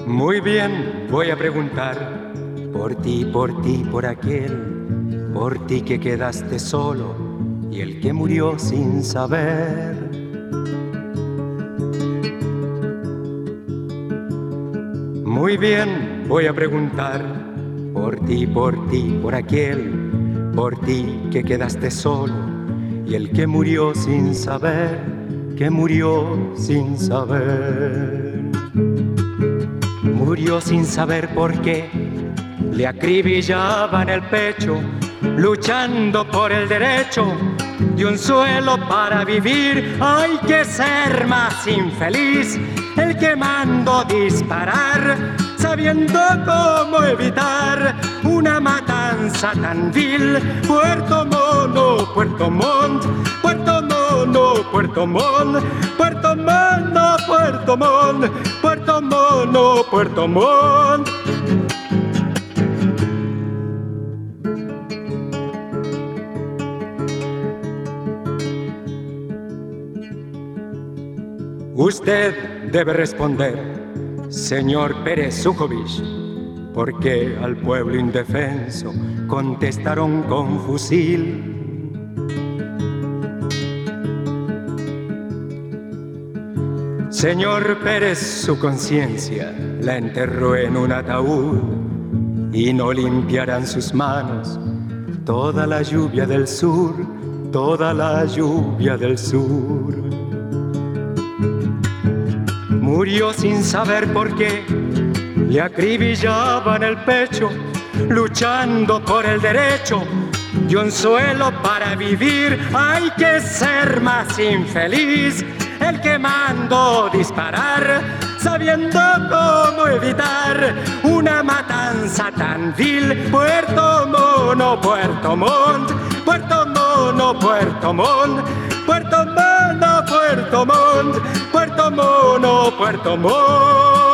Muy bien, voy a preguntar por ti, por aquel, por ti que quedaste solo y el que murió sin saber. Muy bien, voy a preguntar por ti, por aquel, por ti que quedaste solo y el que murió sin saber, que murió sin saber. Murió sin saber por qué le acribillaban el pecho, luchando por el derecho de un suelo para vivir. Hay que ser más infeliz el que mandó disparar, sabiendo cómo evitar una matanza tan vil. Puerto Mono, Puerto Montt, Puerto Mono, Puerto Montt, Puerto Mono, Puerto Montt, Puerto Mono, Puerto Montt. Usted debe responder, señor Pérez Sujovic, porque al pueblo indefenso contestaron con fusil. Señor Pérez, su conciencia la enterró en un ataúd y no limpiarán sus manos toda la lluvia del sur, toda la lluvia del sur. Murió sin saber por qué le acribillaban el pecho, luchando por el derecho de un suelo para vivir. Hay que ser más infeliz el que mandó disparar, sabiendo cómo evitar una matanza tan vil. Puerto Mono, Puerto Montt, Puerto Mono, Puerto Montt, Puerto Mono, Puerto Montt, Puerto Mono, Puerto Montt.